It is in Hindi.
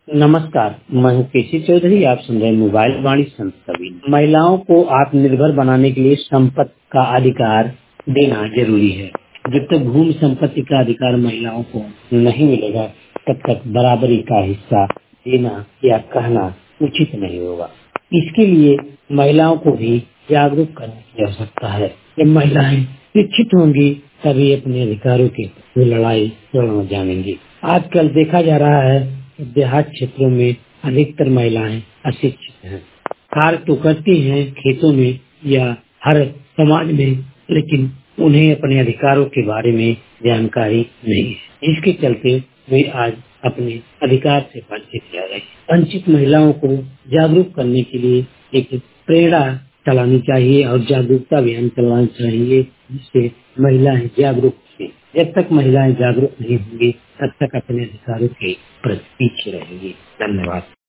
नमस्कार, मैं हूँ केसी चौधरी। आप सुन रहे हैं मोबाइल वाणी संत कबीर। महिलाओं को आत्मनिर्भर बनाने के लिए संपत्ति का अधिकार देना जरूरी है। जब तक भूमि संपत्ति का अधिकार महिलाओं को नहीं मिलेगा, तब तक बराबरी का हिस्सा देना या कहना उचित नहीं होगा। इसके लिए महिलाओं को भी जागरूक करने की आवश्यकता है। जब महिलाएं शिक्षित होंगी, तभी अपने अधिकारों की लड़ाई लड़ना जानेंगी। आजकल देखा जा रहा है कि देहात क्षेत्रों में अधिकतर महिलाएं अशिक्षित हैं। कार्य तो करती हैं खेतों में या हर समाज में, लेकिन उन्हें अपने अधिकारों के बारे में जानकारी नहीं है। इसके चलते वे आज अपने अधिकार से वंचित रह रहे हैं। वंचित महिलाओं को जागरूक करने के लिए एक प्रेरणा चलानी चाहिए और जागरूकता अभियान चलाना चाहिए, जिससे महिलाएं जागरूक होंगी। जब तक महिलाएं जागरूक नहीं होंगी, तब तक अपने अधिकारों के प्रति पीछे रहेंगी। धन्यवाद।